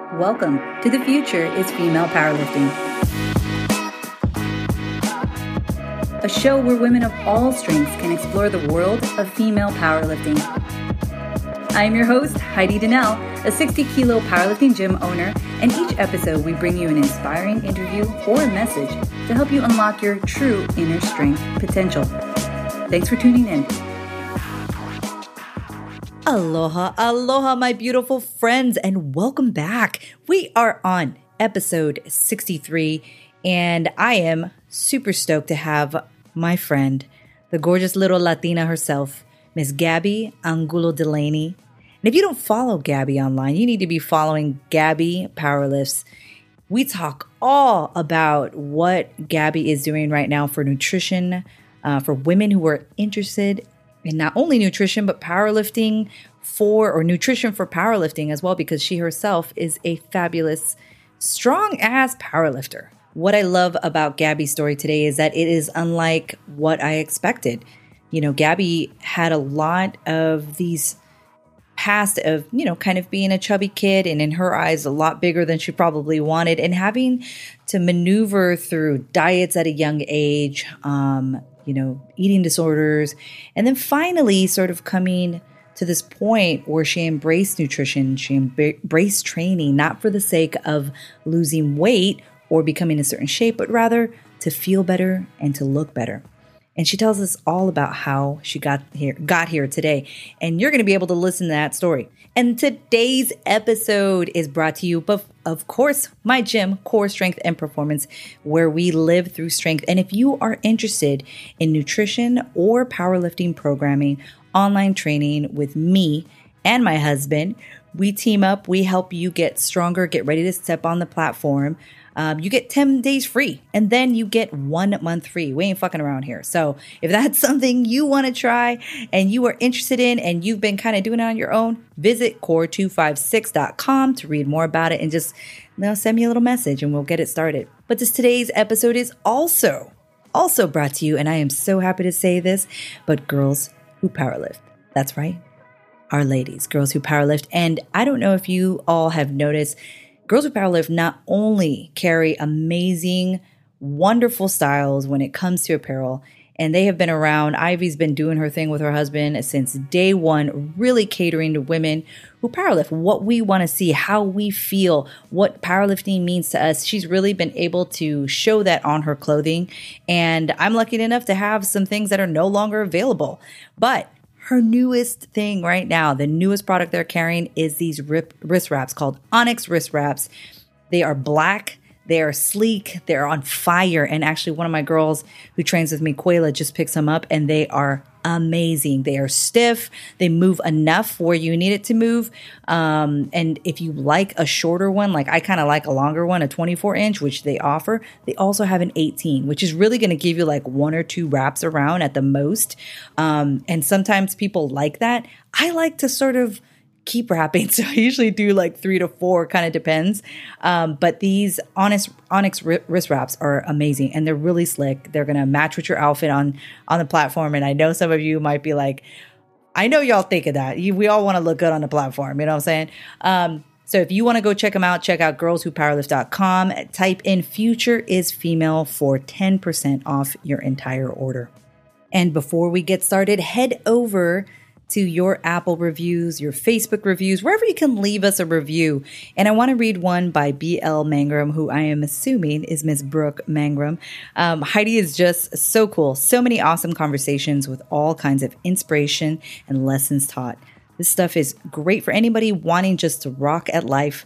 Welcome to The Future is Female Powerlifting, a show where women of all strengths can explore the world of female powerlifting. I am your host, Heidi Donnell, a 60-kilo powerlifting gym owner, and each episode we bring you an inspiring interview or a message to help you unlock your true inner strength potential. Thanks for tuning in. Aloha, aloha, my beautiful friends, and welcome back. We are on episode 63, and I am super stoked to have my friend, the gorgeous little Latina herself, Miss Gabby Angulo Delaney. And if you don't follow Gabby online, you need to be following Gabby Powerlifts. We talk all about what Gabby is doing right now for nutrition, for women who are interested in not only nutrition, but powerlifting nutrition for powerlifting as well, because she herself is a fabulous, strong-ass powerlifter. What I love about Gabby's story today is that it is unlike what I expected. You know, Gabby had a lot of these past of, kind of being a chubby kid, and in her eyes, a lot bigger than she probably wanted, and having to maneuver through diets at a young age, eating disorders, and then finally sort of coming to this point where she embraced nutrition, she embraced training, not for the sake of losing weight or becoming a certain shape, but rather to feel better and to look better. And she tells us all about how she got here today. And you're going to be able to listen to that story. And today's episode is brought to you by, of course, my gym, Core Strength and Performance, where we live through strength. And if you are interested in nutrition or powerlifting programming, online training with me and my husband, we team up, we help you get stronger, get ready to step on the platform. You get 10 days free, and then you get 1 month free. We ain't fucking around here. So if that's something you want to try and you are interested in and you've been kind of doing it on your own, visit core256.com to read more about it and just send me a little message and we'll get it started. But today's episode is also brought to you, and I am so happy to say this, but Girls Who Powerlift. That's right. Our ladies, Girls Who Powerlift. And I don't know if you all have noticed, Girls Who Powerlift not only carry amazing, wonderful styles when it comes to apparel, and they have been around. Ivy's been doing her thing with her husband since day one, really catering to women who powerlift, what we want to see, how we feel, what powerlifting means to us. She's really been able to show that on her clothing, and I'm lucky enough to have some things that are no longer available. But her newest thing right now, the newest product they're carrying is these wrist wraps called Onyx wrist wraps. They are black, they are sleek, they're on fire. And actually one of my girls who trains with me, Quayla, just picks them up and they are amazing. They are stiff. They move enough where you need it to move. And if you like a shorter one, like I kind of like a longer one, a 24-inch, which they offer, they also have an 18, which is really going to give you like 1 or 2 wraps around at the most. And sometimes people like that. I like to sort of keep wrapping. So I usually do like 3 to 4, kind of depends. But these Onyx wrist wraps are amazing and they're really slick. They're going to match with your outfit on the platform. And I know some of you might be like, I know y'all think of that. We all want to look good on the platform. You know what I'm saying? So if you want to go check them out, check out girlswhopowerlift.com. Type in Future is Female for 10% off your entire order. And before we get started, head over to your Apple reviews, your Facebook reviews, wherever you can leave us a review. And I want to read one by B.L. Mangrum, who I am assuming is Miss Brooke Mangrum. Heidi is just so cool. So many awesome conversations with all kinds of inspiration and lessons taught. This stuff is great for anybody wanting just to rock at life,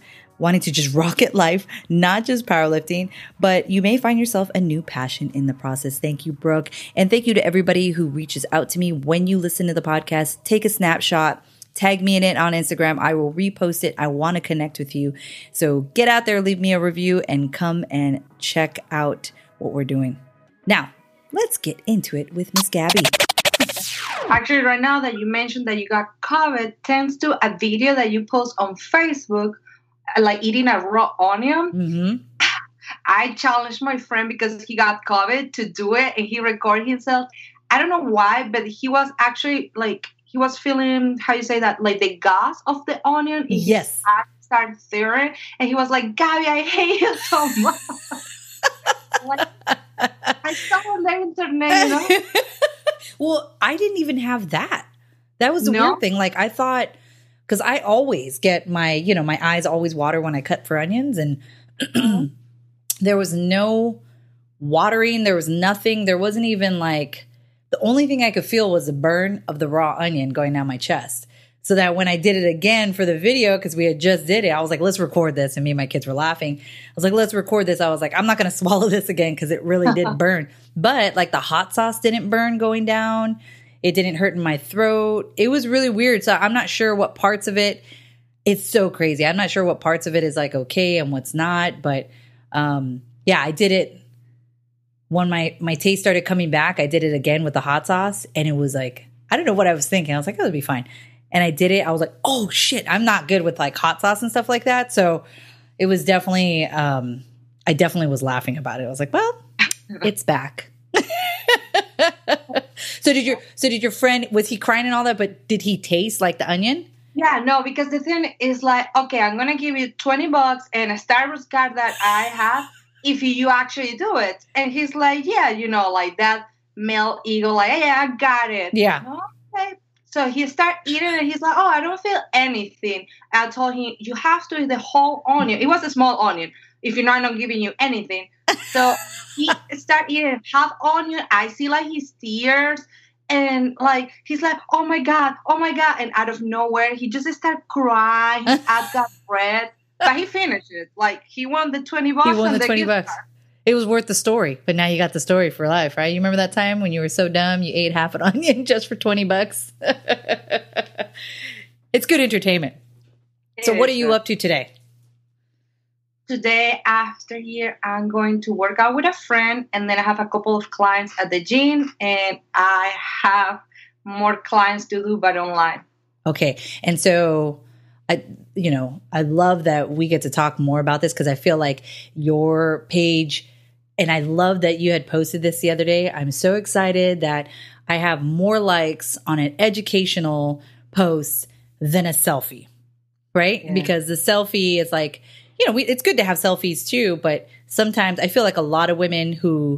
not just powerlifting, but you may find yourself a new passion in the process. Thank you, Brooke. And thank you to everybody who reaches out to me when you listen to the podcast. Take a snapshot, tag me in it on Instagram. I will repost it. I want to connect with you. So get out there, leave me a review, and come and check out what we're doing. Now, let's get into it with Miss Gabby. Actually, right now that you mentioned that you got COVID, thanks to a video that you post on Facebook, like eating a raw onion. Mm-hmm. I challenged my friend because he got COVID to do it, and he recorded himself. I don't know why, but he was actually like, he was feeling, how you say that, like the gas of the onion. Yes. started tearing, and he was like, Gabby, I hate you so much. Like, I saw on the internet, Well, I didn't even have that. That was the weird thing. Like, I thought, because I always get my eyes always water when I cut for onions, and there was no watering. There was nothing. There wasn't even like, the only thing I could feel was the burn of the raw onion going down my chest. So that when I did it again for the video, because we had just did it, I was like, let's record this. And me and my kids were laughing. I was like, let's record this. I was like, I'm not going to swallow this again because it really did burn. But like the hot sauce didn't burn going down. It didn't hurt in my throat. It was really weird. So I'm not sure what parts of it. It's so crazy. I'm not sure what parts of it is like okay and what's not. But yeah, I did it. When my taste started coming back, I did it again with the hot sauce. And it was like, I don't know what I was thinking. I was like, it'll be fine. And I did it. I was like, oh shit, I'm not good with like hot sauce and stuff like that. So it was definitely, I definitely was laughing about it. I was like, well, it's back. So did your friend, was he crying and all that, but did he taste like the onion? Yeah, no, because the thing is like, okay, I'm going to give you $20 and a Starbucks card that I have if you actually do it. And he's like, yeah, like that male ego, like, yeah, I got it. Yeah. Okay. So he started eating and he's like, oh, I don't feel anything. I told him, you have to eat the whole onion. It was a small onion if you're not giving you anything. So he started eating half onion. I see like his tears and like, he's like, oh my God. And out of nowhere, he just started crying. I got bread. But he finished it. Like he won the $20. He won the $20. It was worth the story, but now you got the story for life, right? You remember that time when you were so dumb, you ate half an onion just for $20? It's good entertainment. So what are you up to today? Today, after here, I'm going to work out with a friend, and then I have a couple of clients at the gym, and I have more clients to do, but online. Okay. And so I love that we get to talk more about this because I feel like your page, and I love that you had posted this the other day. I'm so excited that I have more likes on an educational post than a selfie, right? Yeah. Because the selfie is like, it's good to have selfies too, but sometimes I feel like a lot of women who,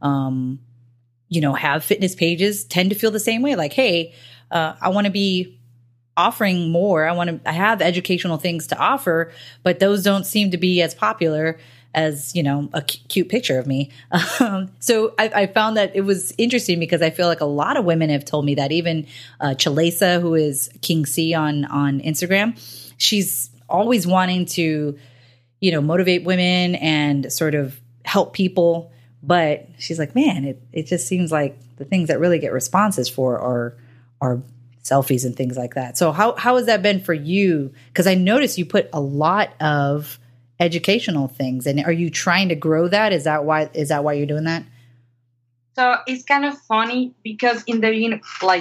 have fitness pages tend to feel the same way. Like, hey, I want to be offering more. I have educational things to offer, but those don't seem to be as popular as, a cute picture of me. So I found that it was interesting because I feel like a lot of women have told me that. Even Chalesa, who is King C on Instagram, she's always wanting to, motivate women and sort of help people. But she's like, man, it just seems like the things that really get responses for are selfies and things like that. So how has that been for you? Because I noticed you put a lot of educational things, and are you trying to grow that? Is that why you're doing that? So it's kind of funny because in the beginning,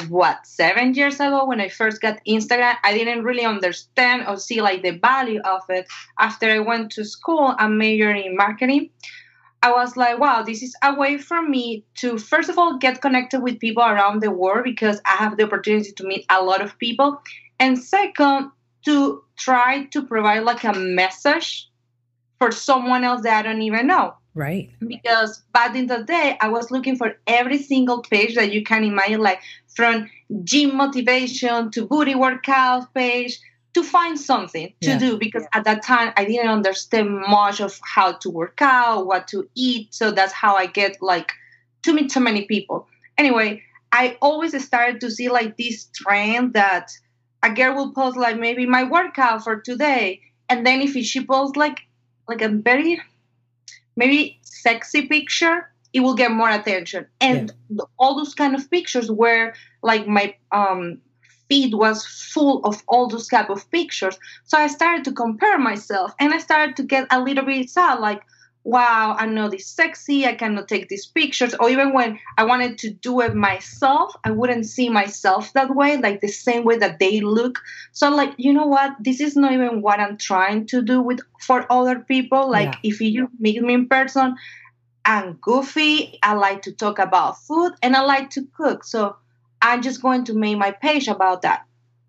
7 years ago when I first got Instagram, I didn't really understand or see like the value of it. After I went to school and majored in marketing, I was like, wow, this is a way for me to, first of all, get connected with people around the world because I have the opportunity to meet a lot of people. And second, to try to provide like a message for someone else that I don't even know. Right. Because back in the day, I was looking for every single page that you can imagine, like from gym motivation to booty workout page, to find something to do. Because at that time, I didn't understand much of how to work out, what to eat. So that's how I get to meet so many people. Anyway, I always started to see this trend that a girl will post maybe my workout for today. And then if she posts like a very maybe sexy picture, it will get more attention. And all those kind of pictures where my feed was full of all those type of pictures. So I started to compare myself and I started to get a little bit sad, wow, I'm not this sexy, I cannot take these pictures. Or even when I wanted to do it myself, I wouldn't see myself that way, the same way that they look. So you know what? This is not even what I'm trying to do for other people. If you meet me in person, I'm goofy, I like to talk about food, and I like to cook. So I'm just going to make my page about that.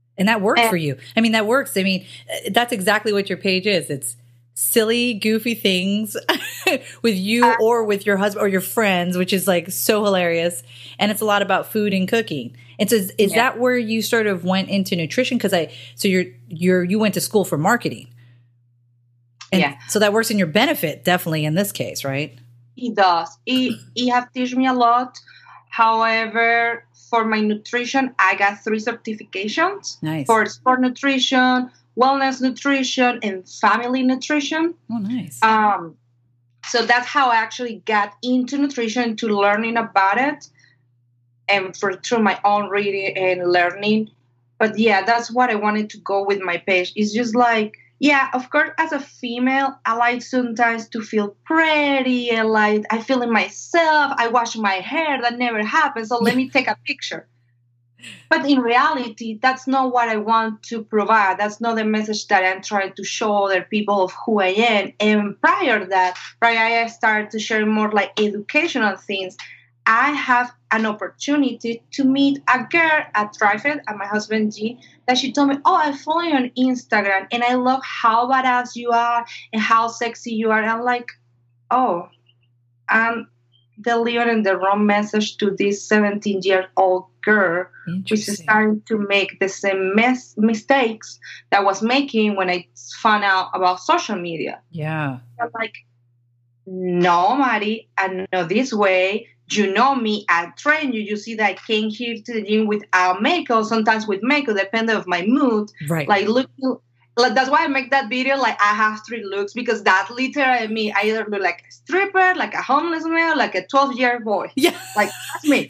And that works for you. I mean, that works. I mean, that's exactly what your page is. It's silly, goofy things with you or with your husband or your friends, which is like so hilarious. And it's a lot about food and cooking. And so is that where you sort of went into nutrition? So you went to school for marketing. And so that works in your benefit, definitely in this case, right? It does. It has taught me a lot. However, for my nutrition, I got 3 certifications. Nice. For sport nutrition, wellness nutrition, and family nutrition. Oh, nice. So that's how I actually got into nutrition, to learning about it, and through my own reading and learning. But yeah, that's what I wanted to go with my page. It's just like, yeah, of course, as a female, I like sometimes to feel pretty and like I feel in myself. I wash my hair. That never happens. So let me take a picture. But in reality, that's not what I want to provide. That's not the message that I'm trying to show other people of who I am. And prior to that, I started to share more like educational things. I have an opportunity to meet a girl at ThriveFit, and my husband G, that she told me, oh, I follow you on Instagram, and I love how badass you are and how sexy you are. And I'm like, oh, I'm delivering the wrong message to this 17-year-old girl, which is starting to make the same mistakes that I was making when I found out about social media. Yeah. I'm like, no, Mari, I know this way. You know me, I train you. You see that I came here to the gym without makeup, sometimes with makeup, depending on my mood. Right. Like, that's why I make that video, like, I have 3 looks, because that's literally me. I either look like a stripper, like a homeless man, like a 12-year boy. Yeah. Like, that's me.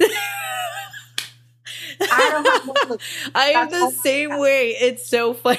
I don't have no looks. I am the same way. It's so funny.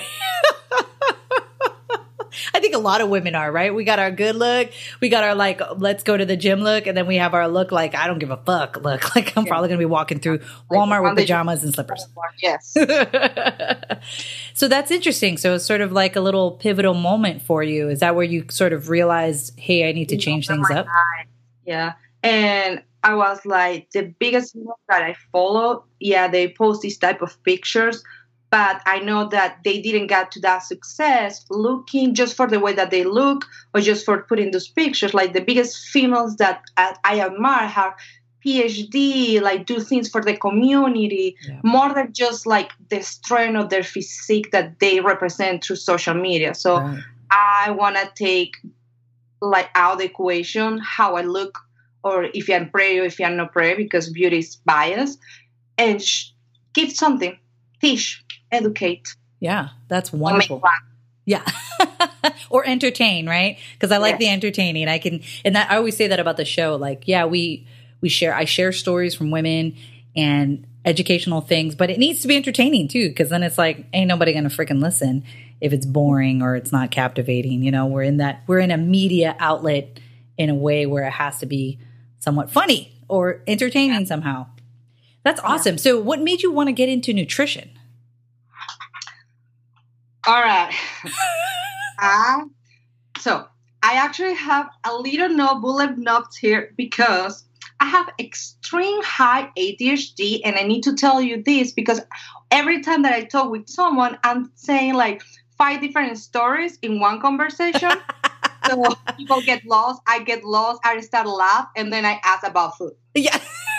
I think a lot of women are, right? We got our good look. We got our, like, let's go to the gym look. And then we have our look like, I don't give a fuck look. Like, I'm probably going to be walking through Walmart with pajamas and slippers. Yes. So that's interesting. So it's sort of like a little pivotal moment for you. Is that where you sort of realized, hey, I need to change things up? Yeah. And I was like, the biggest one that I follow, they post this type of pictures. But I know that they didn't get to that success looking just for the way that they look or just for putting those pictures. Like the biggest females that I admire have PhD, like do things for the community, more than just like the strength of their physique that they represent through social media. So I want to take like out the equation how I look, or if I'm pretty or if I'm not pretty, because beauty is biased, and give something, teach, educate. Yeah, that's wonderful. Yeah. Or entertain, right? Because I like the entertaining. And I always say that about the show. Like, I share stories from women and educational things, but it needs to be entertaining too. Because then it's like, ain't nobody going to freaking listen if it's boring or it's not captivating. You know, we're in a media outlet in a way where it has to be somewhat funny or entertaining somehow. That's awesome. So what made you want to get into nutrition? All right. So I actually have a little bullet notes here because I have extreme high ADHD, and I need to tell you this because every time that I talk with someone, I'm saying like 5 different stories in one conversation. So people get lost, I get lost, I start to laugh, and then I ask about food. Yeah.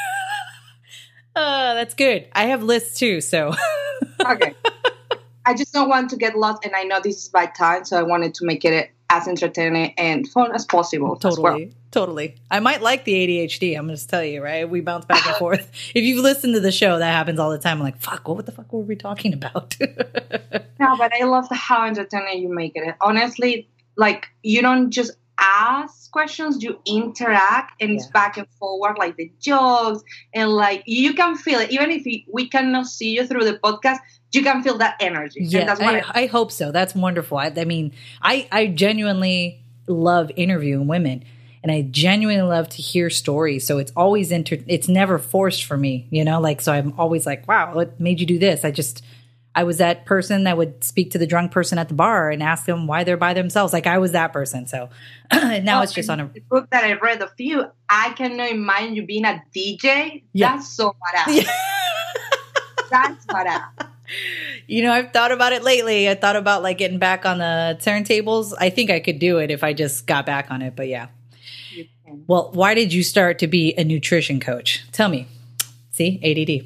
That's good. I have lists too, so. Okay. I just don't want to get lost, and I know this is by time, so I wanted to make it as entertaining and fun as possible. Totally. I might like the ADHD. I'm going to tell you, right? We bounce back and forth. If you've listened to the show, that happens all the time. I'm like, fuck, what the fuck were we talking about? No, but I love how entertaining you make it. Honestly, like, you don't just ask questions, you interact, and it's back and forward, like the jokes, and like you can feel it. Even if we cannot see you through the podcast, you can feel that energy. Yeah, that's I hope so. That's wonderful. I mean, I genuinely love interviewing women, and I genuinely love to hear stories. So it's always it's never forced for me, you know. Like, so I'm always like, wow, what made you do this? I was that person that would speak to the drunk person at the bar and ask them why they're by themselves. Like, I was that person. So now it's just on the book that I read of you. I cannot imagine you being a DJ. Yeah. That's so badass. Yeah. That's badass. I've thought about it lately. I thought about like getting back on the turntables. I think I could do it if I just got back on it, but yeah. Well, why did you start to be a nutrition coach? Tell me. See, ADD.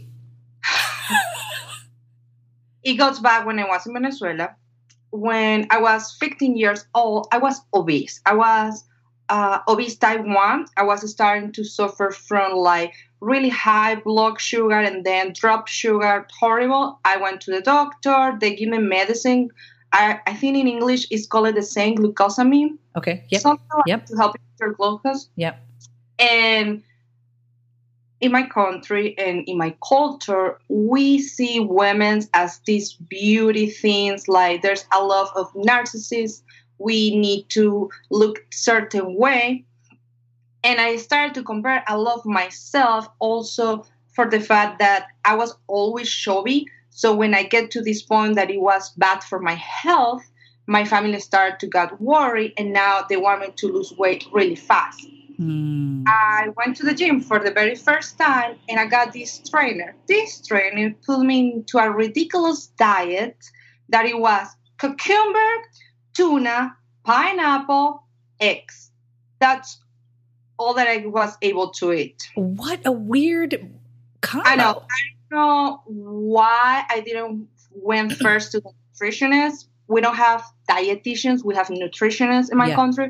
It goes back when I was in Venezuela. When I was 15 years old, I was obese. I was obese type 1. I was starting to suffer from like really high blood sugar and then drop sugar. Horrible. I went to the doctor. They give me medicine. I think in English it's called the same glucosamine. Okay. Yep. Something like Yep. to help with your glucose. Yep. And in my country and in my culture, we see women as these beauty things. Like there's a lot of narcissists. We need to look certain way. And I started to compare a lot of myself also for the fact that I was always chubby. So when I get to this point that it was bad for my health, my family started to get worried, and now they want me to lose weight really fast. I went to the gym for the very first time, and I got this trainer. This trainer put me into a ridiculous diet that it was cucumber, tuna, pineapple, eggs. That's all that I was able to eat. What a weird combo. I don't know why I didn't went first to the nutritionist. We don't have dietitians. We have nutritionists in my country.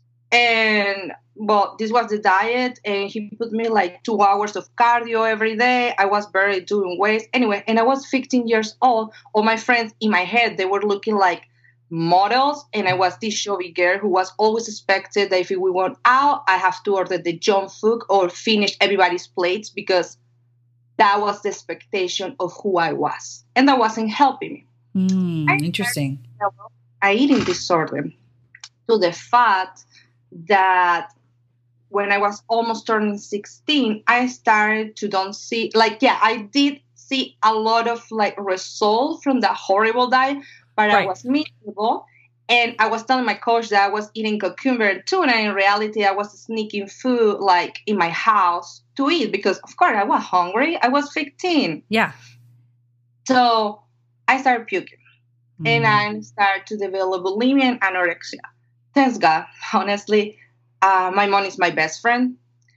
And well, this was the diet, and he put me like 2 hours of cardio every day. I was barely doing weights. Anyway, and I was 15 years old. All my friends in my head, they were looking like models, and I was this chubby girl who was always expected that if we went out, I have to order the junk food or finish everybody's plates, because that was the expectation of who I was. And that wasn't helping me. Interesting. I eating disorder to the fact that when I was almost turning 16, I started to don't see, like, I did see a lot of like results from that horrible diet, but I was miserable. And I was telling my coach that I was eating cucumber and tuna. In reality, I was sneaking food like in my house to eat because, of course, I was hungry. I was 15. Yeah. So I started puking. And I started to develop bulimia and anorexia. Thanks God, honestly. My mom is my best friend.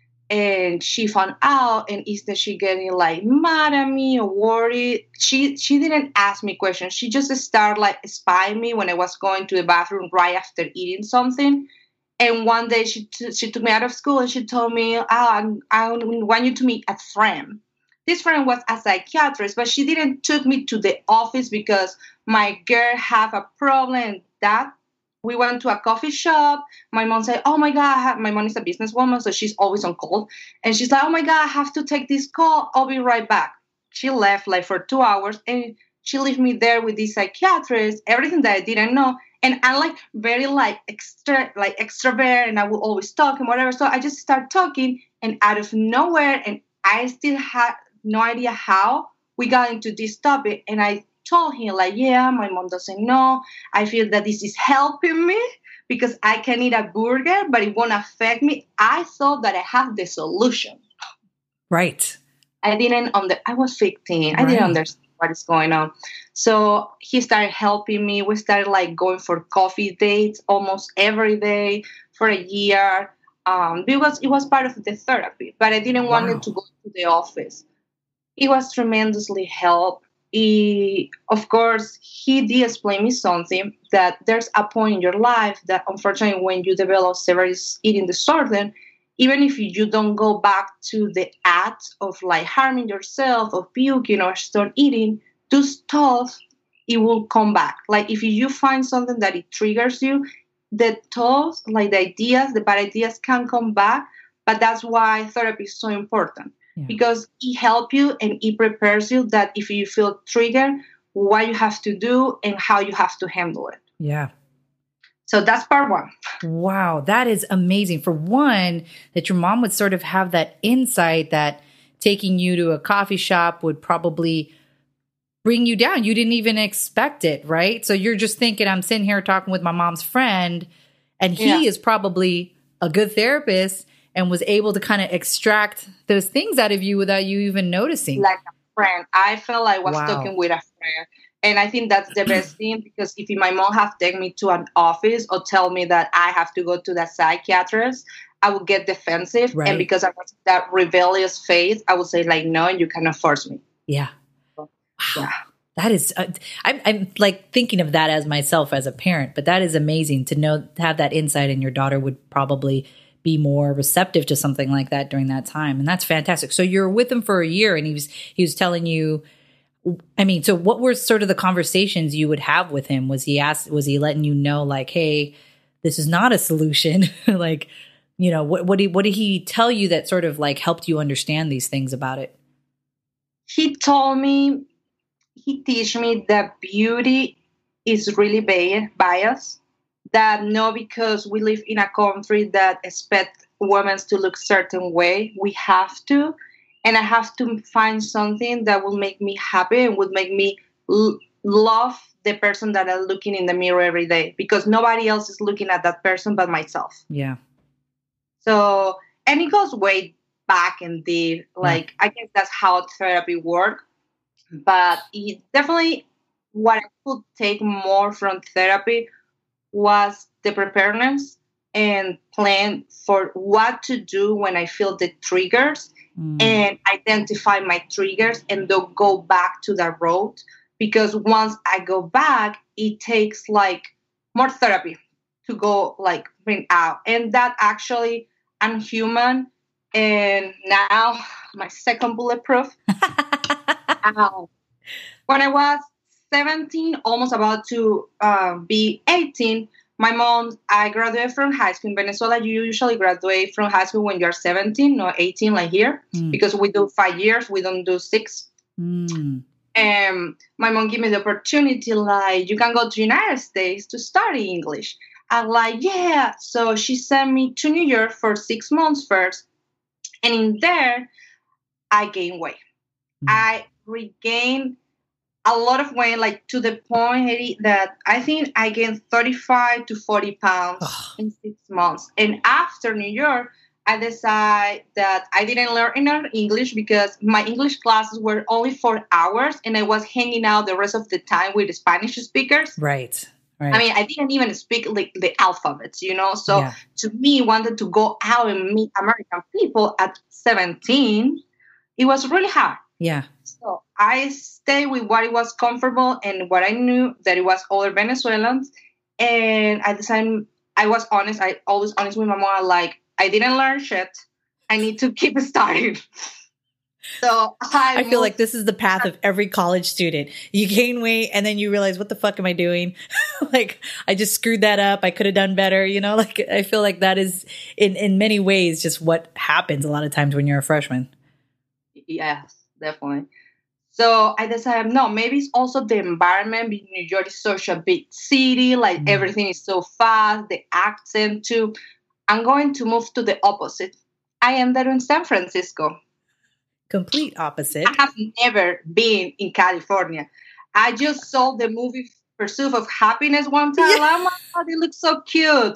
And she found out, and instead she getting like mad at me or worried. She didn't ask me questions. She just started like spying me when I was going to the bathroom right after eating something. And one day she took me out of school and she told me, I want you to meet a friend. This friend was a psychiatrist, but she didn't took me to the office because my girl have a problem. That we went to a coffee shop. My mom said, oh my God, my mom is a businesswoman, so she's always on call. And she's like, oh my God, I have to take this call. I'll be right back. She left like for 2 hours, and she left me there with this psychiatrist, everything that I didn't know. And I'm like very extrovert, and I will always talk and whatever. So I just start talking, and out of nowhere, and I still had no idea how we got into this topic. And I told him like, yeah, my mom doesn't know. I feel that this is helping me because I can eat a burger, but it won't affect me. I thought that I had the solution. Right. I was 15. I didn't understand what is going on. So he started helping me. We started like going for coffee dates almost every day for a year. Because it was part of the therapy, but I didn't want it to go to the office. It was tremendously helped. Of course, he did explain me something, that there's a point in your life that unfortunately when you develop severe eating disorder, even if you don't go back to the act of like harming yourself or puking or start eating, those thoughts, it will come back. Like if you find something that it triggers you, the thoughts, like the ideas, the bad ideas can come back. But that's why therapy is so important. Because it helps you and it prepares you that if you feel triggered, what you have to do and how you have to handle it. Yeah. So that's part one. Wow. That is amazing. For one, that your mom would sort of have that insight that taking you to a coffee shop would probably bring you down. You didn't even expect it, right? So you're just thinking, I'm sitting here talking with my mom's friend, and he is probably a good therapist and was able to kind of extract those things out of you without you even noticing. Like a friend. I felt like I was talking with a friend. And I think that's the best thing, because if my mom have taken me to an office or tell me that I have to go to the psychiatrist, I would get defensive. Right. And because I was that rebellious phase, I would say like, no, you cannot force me. Yeah. So, Wow. yeah. That is, I'm like thinking of that as myself as a parent, but that is amazing to have that insight, and your daughter would probably be more receptive to something like that during that time. And that's fantastic. So you're with him for a year, and he was telling you, I mean, so what were sort of the conversations you would have with him? Was he letting you know like, hey, this is not a solution? Like, you know, what did he tell you that sort of like helped you understand these things about it? He told me, he teach me that beauty is really biased. That no, because we live in a country that expect women to look certain way, we have to. And I have to find something that will make me happy and would make me love the person that I'm looking in the mirror every day, because nobody else is looking at that person but myself. Yeah. So, and it goes way back and deep. Like, I guess that's how therapy works. But it definitely, what I could take more from therapy was the preparedness and plan for what to do when I feel the triggers, and identify my triggers and don't go back to that road. Because once I go back, it takes like more therapy to go like bring out. And that actually, I'm human. And now my second bulletproof. When I was 17, almost about to be 18, my mom, I graduated from high school. In Venezuela, you usually graduate from high school when you're 17 or 18, like here, because we do 5 years, we don't do 6. And my mom gave me the opportunity, like, you can go to United States to study English. I'm like, yeah. So she sent me to New York for 6 months first. And in there, I gained weight. I regained a lot of weight, like to the point, Eddie, that I think I gained 35 to 40 pounds in 6 months. And after New York, I decided that I didn't learn enough English, because my English classes were only 4 hours, and I was hanging out the rest of the time with the Spanish speakers. Right. I mean, I didn't even speak like the alphabets, you know? So to me, wanted to go out and meet American people at 17, it was really hard. Yeah. So I stayed with what it was comfortable and what I knew, that it was other Venezuelans. And I decided, I was honest. I always honest with my mom. Like, I didn't learn shit. I need to keep starting. So I feel like this is the path of every college student. You gain weight and then you realize, what the fuck am I doing? Like, I just screwed that up. I could have done better. You know, like, I feel like that is in many ways just what happens a lot of times when you're a freshman. Yes, definitely. So I decided, no, maybe it's also the environment. New York is such a big city. Like, everything is so fast. The accent too. I'm going to move to the opposite. I ended in San Francisco. Complete opposite. I have never been in California. I just saw the movie Pursuit of Happiness one time. Yeah. Oh my God, it looks so cute.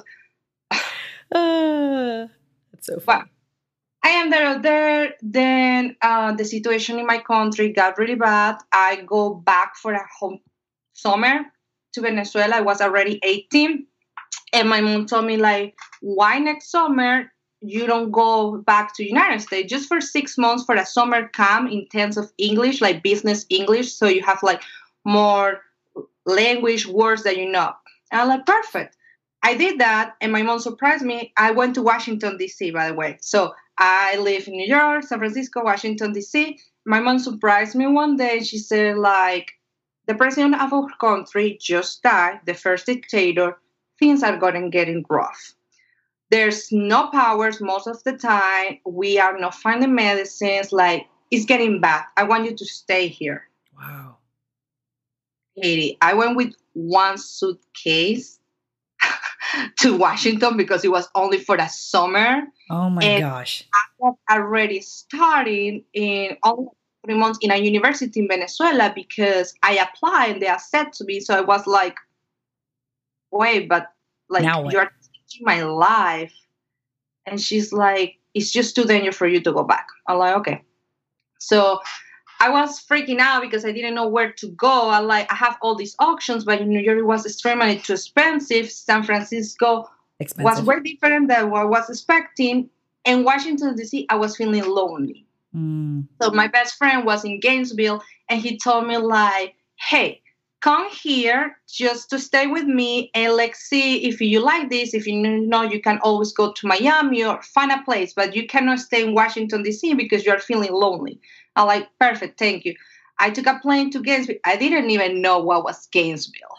That's so fun. But I ended there. Then the situation in my country got really bad. I go back for a home summer to Venezuela. I was already 18. And my mom told me, like, why next summer you don't go back to United States just for 6 months for a summer camp in terms of English, like business English, so you have like more language words that you know. And I'm like, perfect. I did that, and my mom surprised me. I went to Washington, D.C., by the way. So I live in New York, San Francisco, Washington, D.C. My mom surprised me one day. She said, like, the president of our country just died, the first dictator. Things are getting rough. There's no powers most of the time. We are not finding medicines. Like, it's getting bad. I want you to stay here. Wow. Katie, I went with one suitcase to Washington because it was only for the summer. Oh my gosh. I was already starting in only 3 months in a university in Venezuela because I applied and they accepted me. So I was like, wait, but like, you're changing my life. And she's like, it's just too dangerous for you to go back. I'm like, okay. So I was freaking out because I didn't know where to go. I have all these options, but in New York it was extremely too expensive. San Francisco was way different than what I was expecting. And Washington, D.C., I was feeling lonely. So my best friend was in Gainesville, and he told me like, hey, come here just to stay with me, and let's see if you like this. If you know, you can always go to Miami or find a place, but you cannot stay in Washington, D.C. because you're feeling lonely. I'm like, perfect, thank you. I took a plane to Gainesville. I didn't even know what was Gainesville.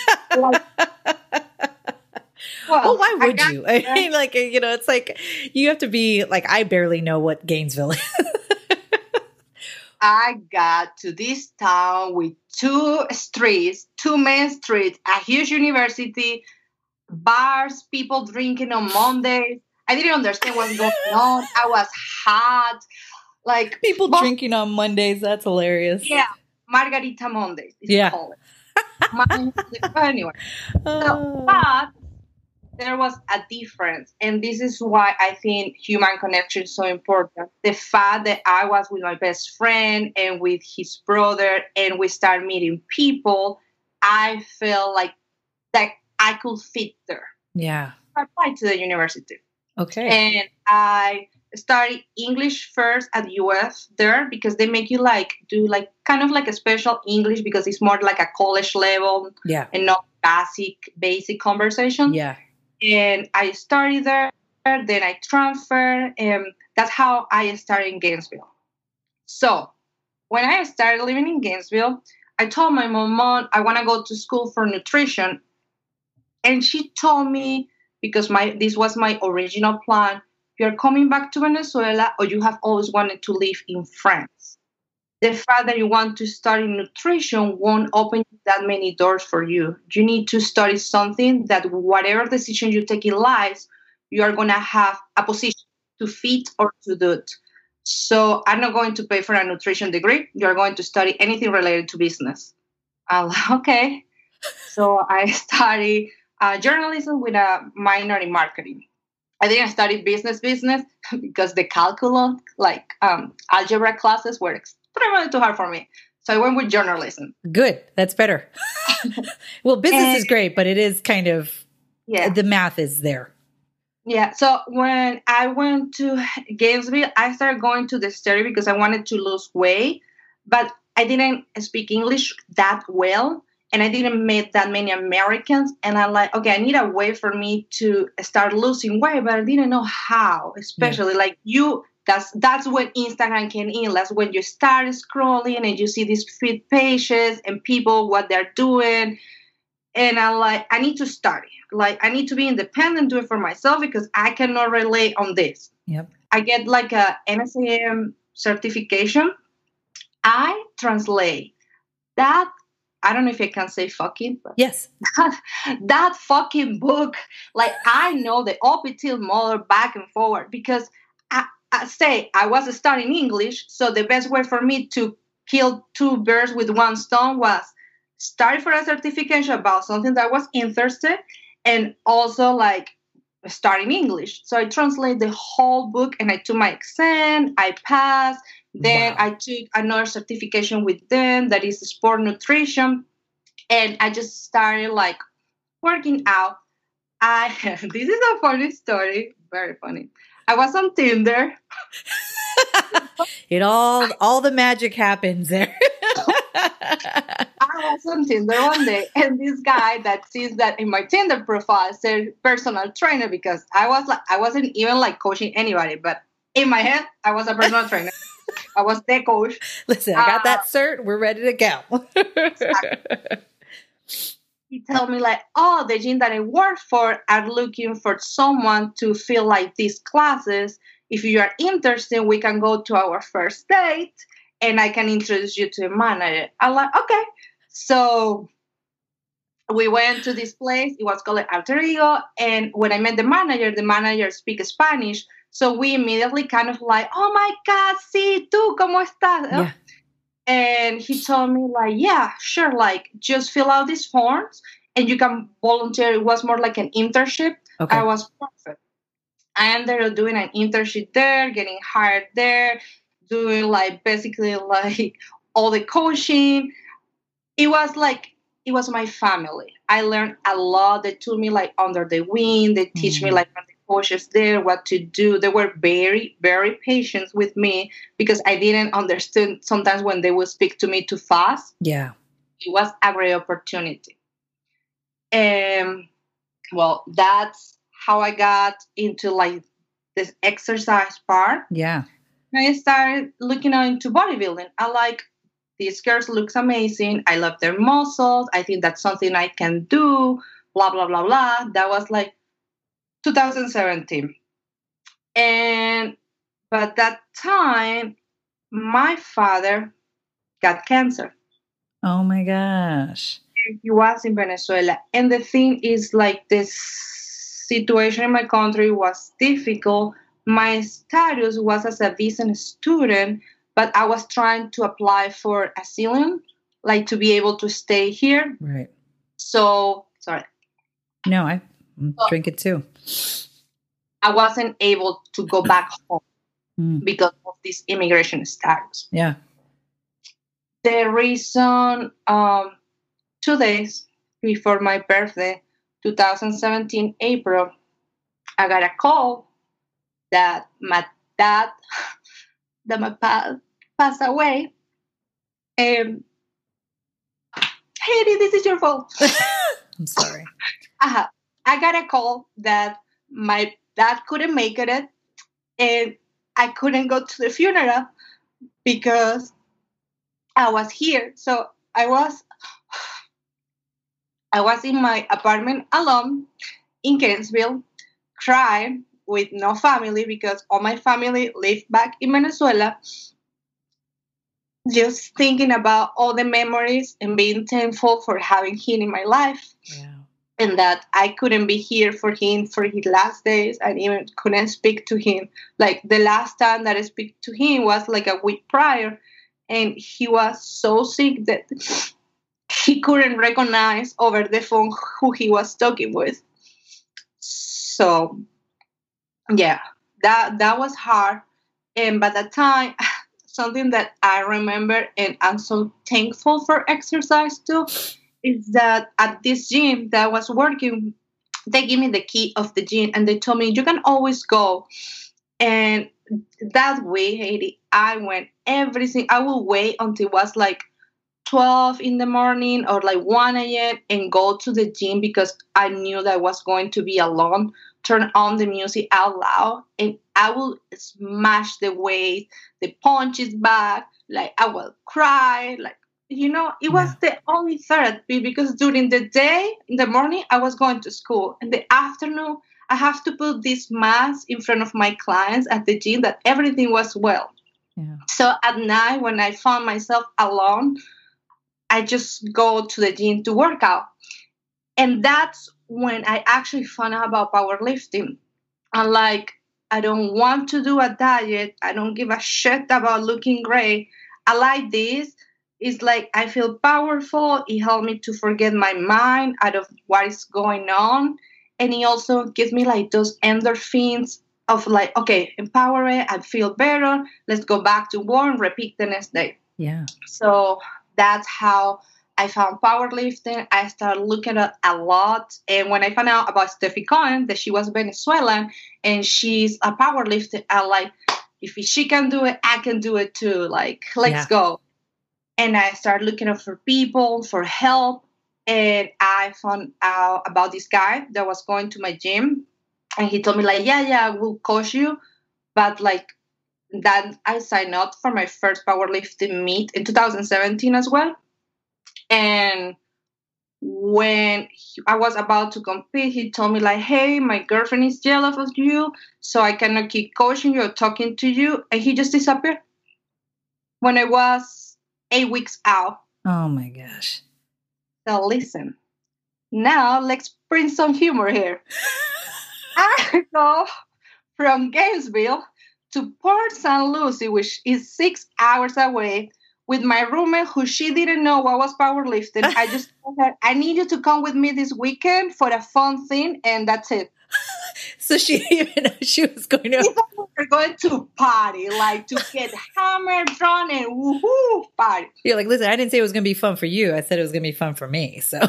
Well, why would you? I mean, like, you know, it's like you have to be like, I barely know what Gainesville is. I got to this town with two main streets, a huge university, bars, people drinking on Mondays. I didn't understand what was going on. I was hot. Like people drinking on Mondays. That's hilarious. Yeah. Margarita Mondays. Yeah. Anyway. But there was a difference. And this is why I think human connection is so important. The fact that I was with my best friend and with his brother and we started meeting people, I felt like that I could fit there. Yeah. I applied to the university. Okay. And I studied English first at UF there because they make you like do like kind of like a special English because it's more like a college level and not basic conversation. Yeah. And I studied there, then I transferred, and that's how I started in Gainesville. So when I started living in Gainesville, I told my mom, I want to go to school for nutrition. And she told me, because this was my original plan, you're coming back to Venezuela or you have always wanted to live in France. The fact that you want to study nutrition won't open that many doors for you. You need to study something that whatever decision you take in life, you are going to have a position to fit or to do it. So I'm not going to pay for a nutrition degree. You're going to study anything related to business. I'm like, okay. So I studied journalism with a minor in marketing. I didn't study business because the calculus, like algebra classes, were extremely too hard for me. So I went with journalism. Good. That's better. Well, business is great, but it is kind of, the math is there. Yeah. So when I went to Gainesville, I started going to the study because I wanted to lose weight, but I didn't speak English that well. And I didn't meet that many Americans. And I'm like, okay, I need a way for me to start losing weight, but I didn't know how, especially like that's when Instagram came in. That's when you start scrolling and you see these fit pages and people, what they're doing. And I'm like, I need to study. Like, I need to be independent, do it for myself because I cannot rely on this. Yep. I get like a NSAM certification. I translate that. I don't know if I can say fucking. But yes. That fucking book, like I know the opposite model back and forward because I was studying English. So the best way for me to kill two birds with one stone was study for a certification about something that I was interested and also like studying English. So I translate the whole book and I took my exam, I passed. Then I took another certification with them that is sport nutrition. And I just started like working out. This is a funny story. Very funny. I was on Tinder. all the magic happens there. I was on Tinder one day, and this guy that sees that in my Tinder profile said personal trainer because I wasn't even like coaching anybody, but in my head, I was a personal trainer. I was the coach. Listen, I got that cert. We're ready to go. Exactly. He told me like, oh, the gym that I work for are looking for someone to fill like these classes. If you are interested, we can go to our first date and I can introduce you to a manager. I'm like, okay. So we went to this place. It was called Alter Ego. And when I met the manager speaks Spanish. So we immediately kind of like, oh my God, sí, tú, ¿cómo estás? Yeah. And he told me like, yeah, sure. Like just fill out these forms and you can volunteer. It was more like an internship. Okay. I was perfect. I ended up doing an internship there, getting hired there, doing like basically like all the coaching. It was my family. I learned a lot. They took me like under the wing. They teach me like from the coaches there what to do. They were very, very patient with me because I didn't understand sometimes when they would speak to me too fast. Yeah. It was a great opportunity. Well, that's how I got into like this exercise part. Yeah. I started looking into bodybuilding. I like, these girls looks amazing. I love their muscles. I think that's something I can do. Blah, blah, blah, blah. That was like 2017. But that time, my father got cancer. Oh my gosh. He was in Venezuela. And the thing is like this situation in my country was difficult. My status was as a visa student, but I was trying to apply for asylum, like to be able to stay here. Right. So, sorry. No, I drink it too. I wasn't able to go back home because of this immigration status. Yeah. The reason, 2 days before my birthday, 2017, April, I got a call that my dad, passed away. Heidi, this is your fault. I'm sorry. I got a call that my dad couldn't make it, and I couldn't go to the funeral because I was here. So I was in my apartment alone in Gainesville, crying with no family because all my family lived back in Venezuela. Just thinking about all the memories and being thankful for having him in my life. Yeah. And that I couldn't be here for him for his last days. I even couldn't speak to him. Like the last time that I speak to him was like a week prior. And he was so sick that he couldn't recognize over the phone who he was talking with. So, yeah, that was hard. And by that time, something that I remember and I'm so thankful for exercise too is that at this gym that I was working, they gave me the key of the gym and they told me you can always go. And that way, Heidi, I went I will wait until it was like 12 in the morning or like 1 a.m. and go to the gym because I knew that I was going to be alone, turn on the music out loud, and I will smash the weight, the punches back, like I will cry, like, it was the only therapy because during the day, in the morning, I was going to school. In the afternoon, I have to put this mask in front of my clients at the gym that everything was well. Yeah. So at night, when I found myself alone, I just go to the gym to work out. And that's when I actually found out about powerlifting. I'm like, I don't want to do a diet. I don't give a shit about looking great. I like this. It's like I feel powerful. It helped me to forget my mind out of what is going on. And it also gives me like those endorphins of like, okay, empowered. I feel better. Let's go back to work, repeat the next day. Yeah. So that's how I found powerlifting. I started looking at a lot. And when I found out about Steffi Cohen, that she was Venezuelan and she's a powerlifter, I like, if she can do it, I can do it too. Like, let's go. And I started looking up for people, for help. And I found out about this guy that was going to my gym. And he told me like, yeah, I will coach you. But like that, I signed up for my first powerlifting meet in 2017 as well. And when I was about to compete, he told me like, hey, my girlfriend is jealous of you, so I cannot keep coaching you or talking to you. And he just disappeared when I was 8 weeks out. Oh my gosh. So listen, now let's bring some humor here. I go from Gainesville to Port St. Lucie, which is 6 hours away, with my roommate who she didn't know what was powerlifting. I just told her, I need you to come with me this weekend for a fun thing, and that's it. So she even know she was going to. We thought we were going to party, like to get hammered, drunk, and woohoo, party. You're like, listen, I didn't say it was going to be fun for you. I said it was going to be fun for me. So.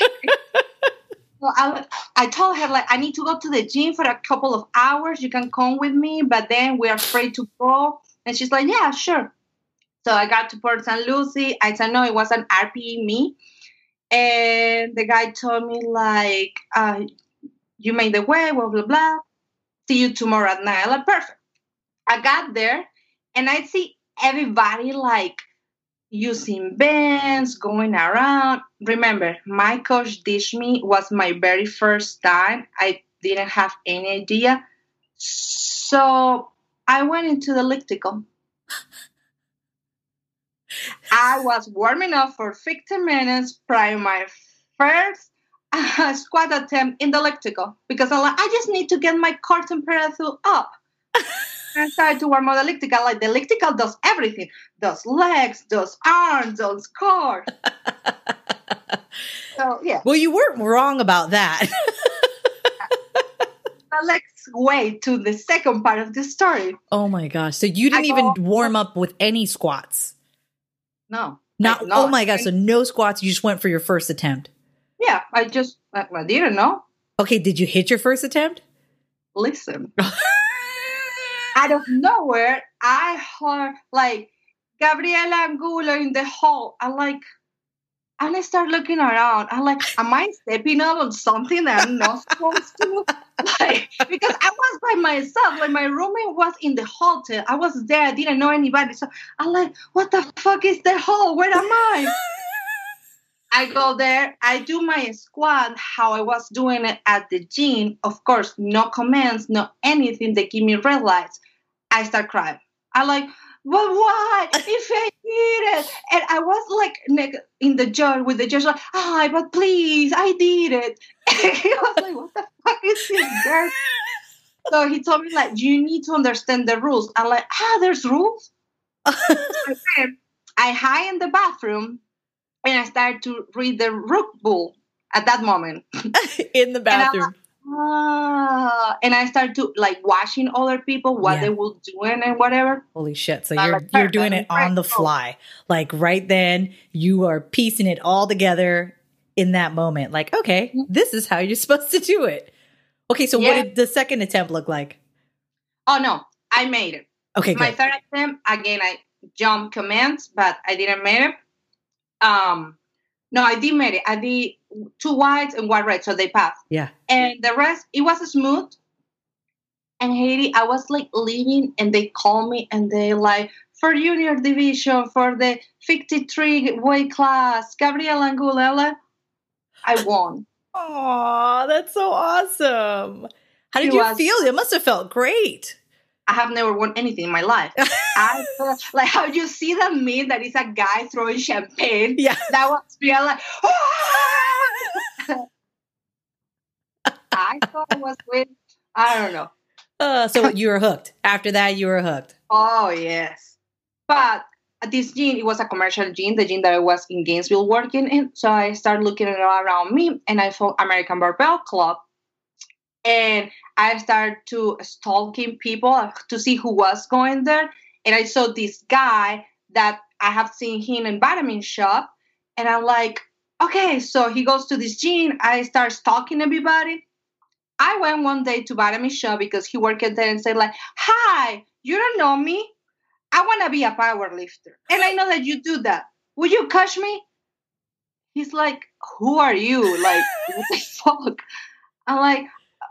So I told her, like, I need to go to the gym for a couple of hours. You can come with me, but then we are free to go. And she's like, yeah, sure. So I got to Port St. Lucie. I said, no, it was an RPE me. And the guy told me, like, you made the way, blah, blah, blah. See you tomorrow at 9. I'm like, perfect. I got there, and I see everybody, like, using bands, going around. Remember, my coach ditched me. Was my very first time. I didn't have any idea. So I went into the elliptical. I was warming up for 15 minutes prior to my first squat attempt in the elliptical because I'm like, I just need to get my core temperature up. I started to warm up the elliptical. Like, the elliptical does everything. Does legs, does arms, does core. So, yeah. Well, you weren't wrong about that. Now let's wait to the second part of the story. Oh, my gosh. So you didn't even warm up with any squats? No. Oh, my gosh. So no squats. You just went for your first attempt? Yeah. I didn't know. Okay. Did you hit your first attempt? Listen. Out of nowhere, I heard, like, Gabriela Angulo in the hall. And I start looking around. I'm like, am I stepping out on something that I'm not supposed to? Like, because I was by myself. Like, my roommate was in the hotel. I was there. I didn't know anybody. So I'm like, what the fuck is the hall? Where am I? I go there. I do my squat how I was doing it at the gym. Of course, no commands, no anything. They give me red lights. I start crying. I'm like, but what if I did it? And I was like in the judge with the judge, like, but please, I did it. And he was like, what the fuck is this, girl? So he told me, like, you need to understand the rules. I'm like, there's rules? I hide in the bathroom and I started to read the rule book at that moment. In the bathroom. And I started to, like, watching other people, what they were doing and whatever. Holy shit. So you're doing it on the fly. Like, right then, you are piecing it all together in that moment. Like, okay, this is how you're supposed to do it. Okay, so what did the second attempt look like? Oh, no. I made it. Okay, good. My third attempt, again, I jumped commands, but I didn't make it. No, I did make it. I did 2 whites and 1 red, so they passed. Yeah. And the rest, it was smooth. And Haiti, I was, like, leaving, and they called me, and they like, for junior division, for the 53 weight class, Gabriela Angulo, I won. Oh, that's so awesome. How did you feel? It must have felt great. I have never won anything in my life. Like, how you see that meme that is a guy throwing champagne? Yeah. That was real, like, I thought it was weird. I don't know. So you were hooked. After that, you were hooked. Oh, yes. But at this gym, it was a commercial gym, the gym that I was in Gainesville working in. So I started looking around me, and I found American Barbell Club. And I started to stalking people to see who was going there. And I saw this guy that I have seen him in Vitamin Shop. And I'm like, okay, so he goes to this gym. I start stalking everybody. I went one day to Vitamin Shop because he worked there and said, like, hi, you don't know me? I want to be a power lifter. And I know that you do that. Would you coach me? He's like, who are you? Like, what the fuck? I'm like,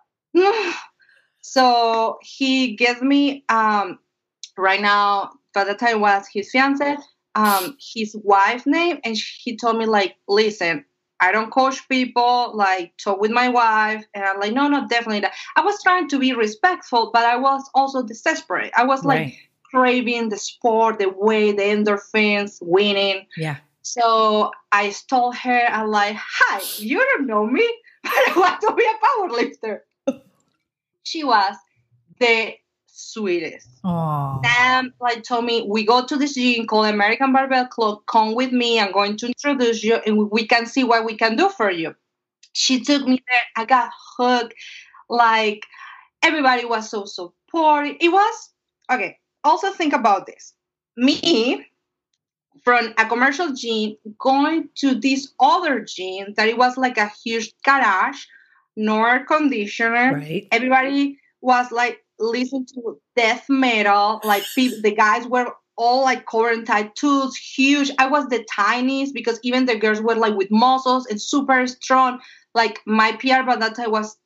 So he gave me, right now, by the time was his fiance, his wife's name. And he told me, like, listen, I don't coach people, like, talk with my wife. And I'm like, no, definitely not. I was trying to be respectful, but I was also desperate. I was like craving the sport, the way, the endorphins, winning. Yeah. So I told her, I'm like, hi, you don't know me, but I want to be a power lifter. She was the sweetest. Aww. Sam, like, told me, we go to this gym called American Barbell Club. Come with me. I'm going to introduce you, and we can see what we can do for you. She took me there. I got hooked. Like, Everybody was so supportive. It was, okay, also think about this. Me, from a commercial gym, going to this other gym that it was like a huge garage, no air conditioner. Right. Everybody was like listening to death metal. Like the guys were all like covered in tattoos, huge. I was the tiniest because even the girls were like with muscles and super strong. Like my PR by that time was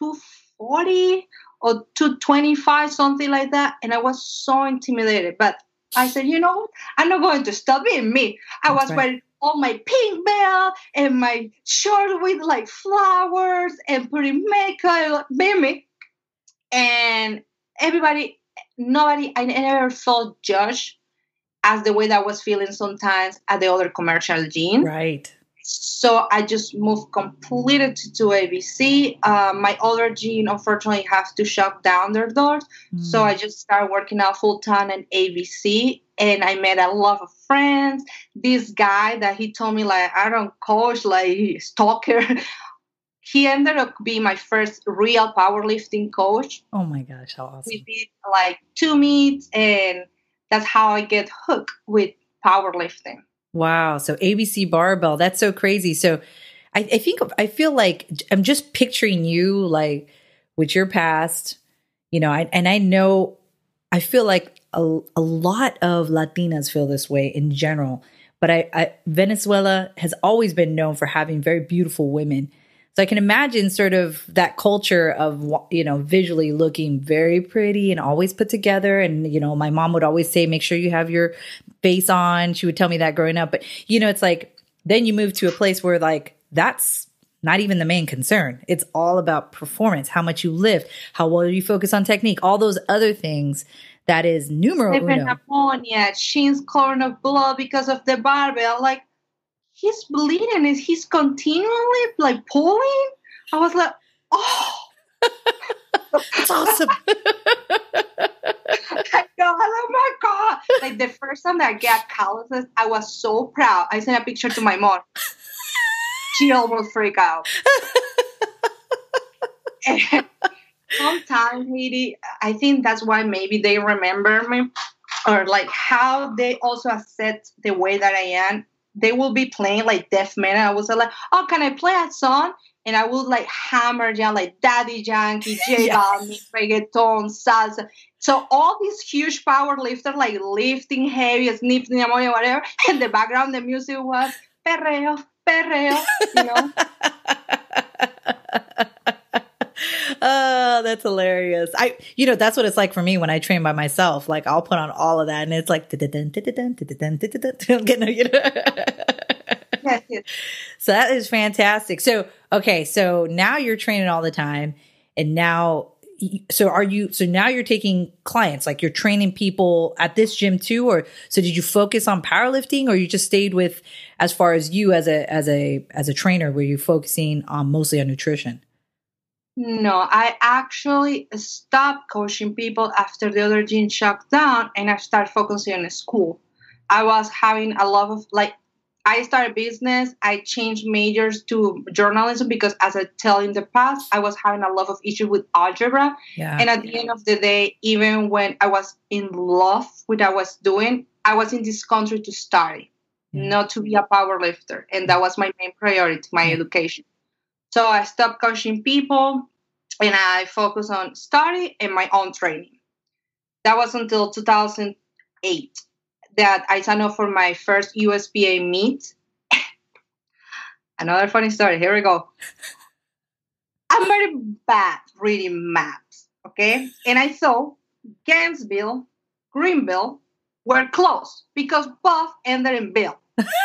240 or 225, something like that. And I was so intimidated. But I said, you know what? I'm not going to stop being me. I was wearing all my pink belt and my shirt with like flowers and putting makeup, being me. And nobody, I never felt judged as the way that I was feeling sometimes at the other commercial gym. Right. So I just moved completely to ABC. My other gym, unfortunately, has to shut down their doors. So I just started working out full time at ABC. And I met a lot of friends. This guy that he told me, like, I don't coach, like, stalker. He ended up being my first real powerlifting coach. Oh my gosh, how awesome. We did like 2 meets, and that's how I get hooked with powerlifting. Wow. So ABC barbell, that's so crazy. So I feel like I'm just picturing you like with your past, you know, I feel like a lot of Latinas feel this way in general, but Venezuela has always been known for having very beautiful women. So I can imagine sort of that culture of, you know, visually looking very pretty and always put together. And, you know, my mom would always say, make sure you have your face on. She would tell me that growing up. But, you know, it's like, then you move to a place where like, that's not even the main concern. It's all about performance, how much you lift, how well you focus on technique, all those other things. That is numero uno. Pneumonia, shins covered of blood because of the barbell. Like, he's bleeding. He's continually like pulling. I was like, oh, that's awesome. Oh my God. Like the first time that I got calluses, I was so proud. I sent a picture to my mom. She almost freaked out. Sometimes, Heidi, I think that's why maybe they remember me, or like how they also accept the way that I am. They will be playing like death metal. I was like, oh, can I play a song? And I would like hammer down like Daddy Yankee, J Balvin, reggaeton, salsa. So all these huge power lifters like lifting heavy, sniffing, whatever. And the background, the music was perreo, you know. Oh, that's hilarious. That's what it's like for me when I train by myself. Like I'll put on all of that and it's like, Yes. So that is fantastic. So now you're training all the time and now you're taking clients, like you're training people at this gym too, or so did you focus on powerlifting or you just stayed with, as far as you as a trainer, were you focusing on mostly on nutrition? No, I actually stopped coaching people after the other gym shut down and I started focusing on school. I was having a lot of I started business. I changed majors to journalism because, as I tell in the past, I was having a lot of issues with algebra. Yeah. And at the end of the day, even when I was in love with what I was doing, I was in this country to study, not to be a power lifter. And that was my main priority, my education. So I stopped coaching people and I focused on study and my own training. That was until 2008. That I signed up for my first USPA meet. Another funny story. Here we go. I'm very bad reading maps, okay? And I saw Gainesville, Greenville were close because both ended in Bill.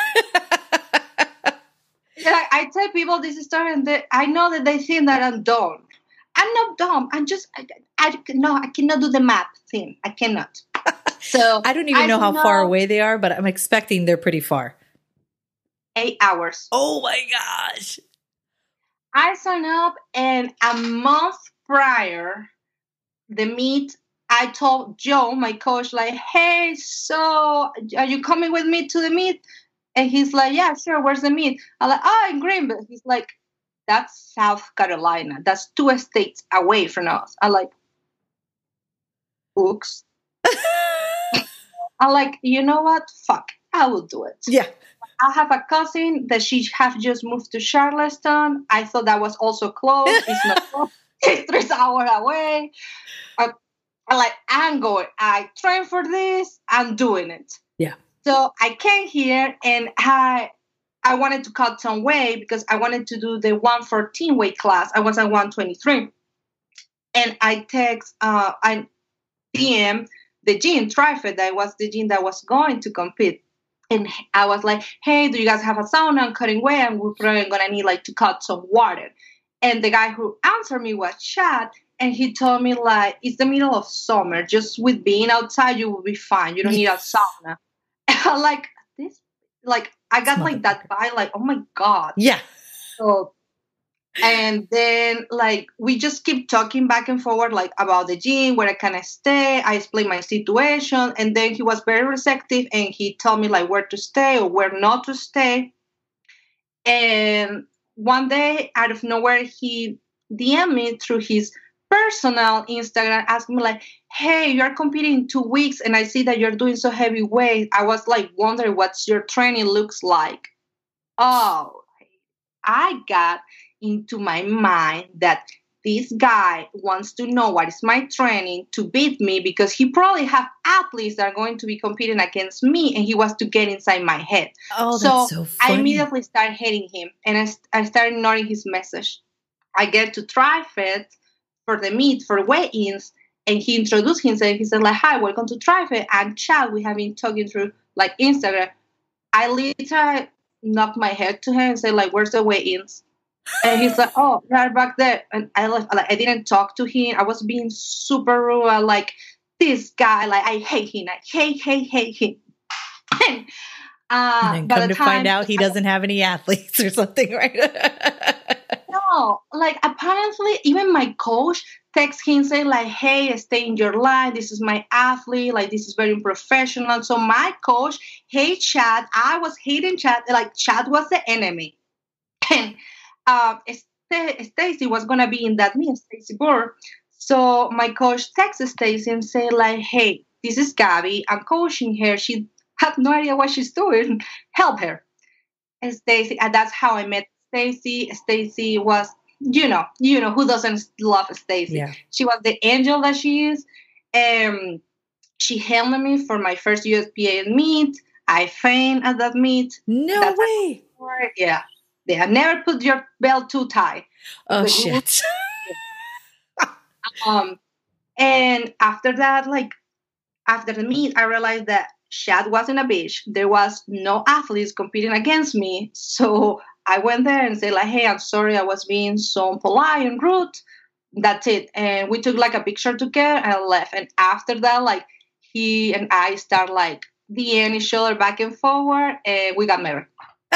I tell people this story, and I know that they think that I'm dumb. I'm not dumb. I cannot do the map thing. I cannot. So I don't even know how far away they are, but I'm expecting they're pretty far. 8 hours. Oh my gosh. I signed up, and a month prior the meet, I told Joe, my coach, like, hey, so are you coming with me to the meet? And he's like, yeah, sure. Where's the meet? I'm like, in Greenville. He's like, that's South Carolina. That's 2 states away from us. I'm like, oops. I'm like, you know what? Fuck, I will do it. Yeah. I have a cousin that she have just moved to Charleston. I thought that was also close. It's not close. It's 3 hours away. I'm like, I'm going. I trained for this. I'm doing it. Yeah. So I came here and I wanted to cut some weight because I wanted to do the 114 weight class. I was at 123. And I DM the gym, TriFit, that was the gym that was going to compete. And I was like, hey, do you guys have a sauna? I'm cutting weight and we're probably going to need like to cut some water. And the guy who answered me was Chad. And he told me like, it's the middle of summer. Just with being outside, you will be fine. You don't need a sauna. And I'm like, this, like, I got like that vibe, like, oh my God. Yeah. So, and then like, we just keep talking back and forward, like about the gym, where I can stay. I explained my situation. And then he was very receptive and he told me like where to stay or where not to stay. And one day out of nowhere, he DM'd me through his personal Instagram, asking me like, hey, you're competing in 2 weeks and I see that you're doing so heavy weight. I was like wondering what your training looks like. Oh, I got into my mind that this guy wants to know what is my training to beat me because he probably have athletes that are going to be competing against me and he wants to get inside my head. Oh, that's so funny. I immediately started hating him and I started ignoring his message. I get to TriFit for the meet, for weigh-ins, and he introduced himself. He said like, hi, welcome to TriFit. I'm Chad. We have been talking through like Instagram. I literally knocked my head to him and said like, where's the weigh-ins? And he's like, oh, right back there. And I left. Like, I didn't talk to him. I was being super rude. Like, this guy, like, I hate him. I hate him. And then come to find out he doesn't have any athletes or something, right? No, like, apparently, even my coach texts him saying, like, hey, stay in your line. This is my athlete. Like, this is very unprofessional. So my coach hates Chad. I was hating Chad. Like, Chad was the enemy. And Stacy was gonna be in that meet, Stacy Burr. So my coach texted Stacy and said like, "Hey, this is Gabby. I'm coaching her. She had no idea what she's doing. Help her." And Stacy, and that's how I met Stacy. Stacy was, you know who doesn't love Stacy? Yeah. She was the angel that she is. She handled me for my first USPA meet. I fainted at that meet. No way. Yeah. Yeah, never put your belt too tight. Oh, shit. And after that, like, after the meet, I realized that Chad wasn't a bitch. There was no athletes competing against me. So I went there and said, like, hey, I'm sorry I was being so polite and rude. That's it. And we took, like, a picture together and left. And after that, like, he and I start, like, DMing each other back and forward, and we got married.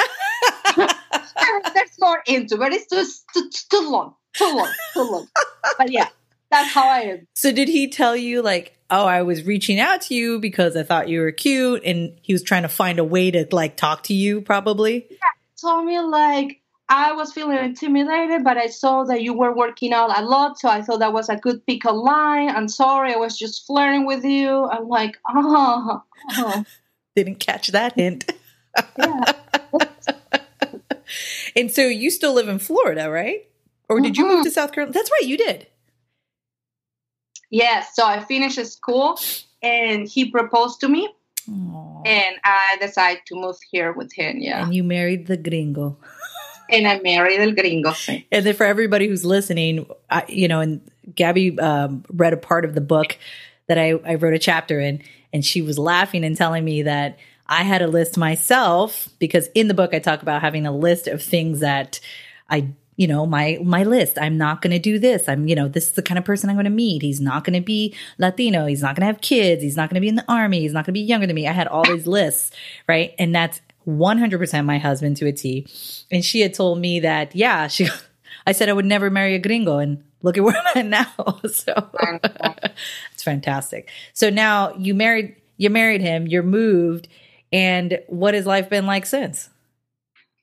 There's more into, but it's just too long. But yeah, that's how I am. So did he tell you like, oh, I was reaching out to you because I thought you were cute, and he was trying to find a way to like talk to you probably? Yeah, he told me like, I was feeling intimidated, but I saw that you were working out a lot, so I thought that was a good pick-up line. I'm sorry, I was just flirting with you. I'm like, Didn't catch that hint. Yeah. And so you still live in Florida, right? Or did you move to South Carolina? That's right, you did. Yeah, so I finished school and he proposed to me. Aww. And I decided to move here with him, yeah. And you married the gringo. And I married el gringo. And then for everybody who's listening, and Gabby read a part of the book that I wrote a chapter in, and she was laughing and telling me that I had a list myself, because in the book I talk about having a list of things that my list. I'm not going to do this. This is the kind of person I'm going to meet. He's not going to be Latino. He's not going to have kids. He's not going to be in the army. He's not going to be younger than me. I had all these lists, right? And that's 100% my husband to a T. And she had told me that, I said I would never marry a gringo, and look at where I'm at now. So it's fantastic. So now you married him, you're moved. And what has life been like since?